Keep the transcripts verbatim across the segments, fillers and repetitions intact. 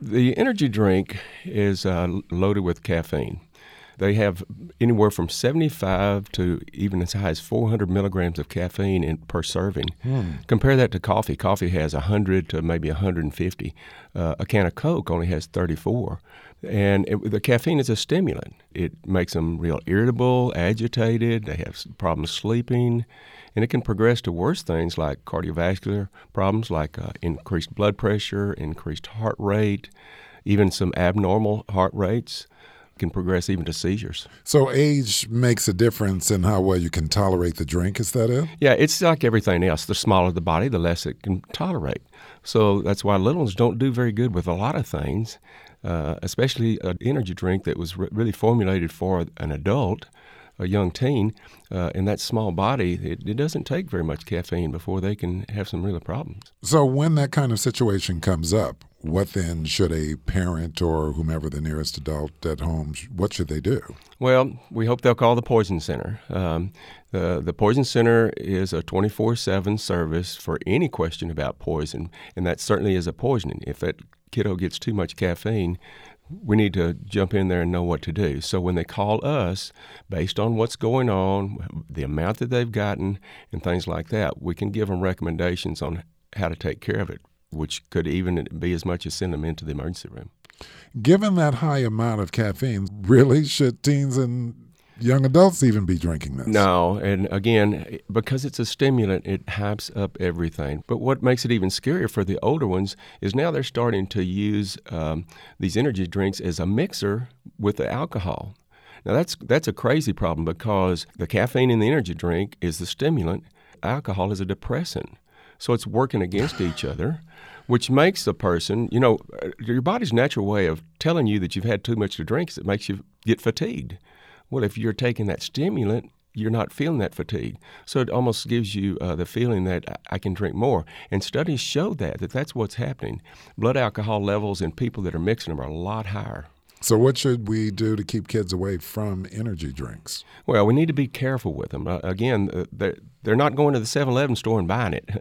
The energy drink is uh, loaded with caffeine. They have anywhere from seventy-five to even as high as four hundred milligrams of caffeine in, per serving. Hmm. Compare that to coffee. Coffee has one hundred to maybe one hundred fifty. Uh, a can of Coke only has thirty-four. And it, the caffeine is a stimulant. It makes them real irritable, agitated. They have problems sleeping. And it can progress to worse things like cardiovascular problems like uh, increased blood pressure, increased heart rate, even some abnormal heart rates. Can progress even to seizures. So age makes a difference in how well you can tolerate the drink, is that it? Yeah, it's like everything else. The smaller the body, the less it can tolerate. So that's why little ones don't do very good with a lot of things, uh, especially an energy drink that was re- really formulated for an adult, a young teen. Uh, in that small body, it, it doesn't take very much caffeine before they can have some real problems. So when that kind of situation comes up, what then should a parent or whomever the nearest adult at home, what should they do? Well, we hope they'll call the Poison Center. Um, the, the Poison Center is a twenty-four seven service for any question about poison, and that certainly is a poisoning. If that kiddo gets too much caffeine, we need to jump in there and know what to do. So when they call us, based on what's going on, the amount that they've gotten, and things like that, we can give them recommendations on how to take care of it, which could even be as much as send them into the emergency room. Given that high amount of caffeine, really should teens and young adults even be drinking this? No, and again, because it's a stimulant, it hypes up everything. But what makes it even scarier for the older ones is now they're starting to use um, these energy drinks as a mixer with the alcohol. Now that's that's a crazy problem because the caffeine in the energy drink is the stimulant. Alcohol is a depressant. So it's working against each other, which makes the person, you know, your body's natural way of telling you that you've had too much to drink is it makes you get fatigued. Well, if you're taking that stimulant, you're not feeling that fatigue. So it almost gives you uh, the feeling that I can drink more. And studies show that, that that's what's happening. Blood alcohol levels in people that are mixing them are a lot higher. So what should we do to keep kids away from energy drinks? Well, we need to be careful with them. Uh, again, uh, they're, they're not going to the seven eleven store and buying it.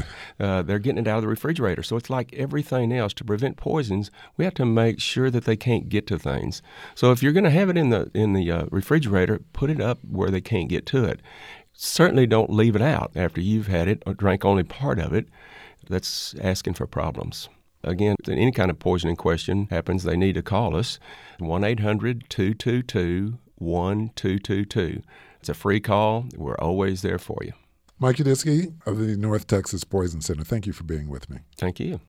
uh, they're getting it out of the refrigerator. So it's like everything else. To prevent poisons, we have to make sure that they can't get to things. So if you're going to have it in the in the uh, refrigerator, put it up where they can't get to it. Certainly don't leave it out after you've had it or drank only part of it. That's asking for problems. Again, if any kind of poisoning question happens, they need to call us, one eight hundred two two two one two two two. It's a free call. We're always there for you. Mike Udisky of the North Texas Poison Center, thank you for being with me. Thank you.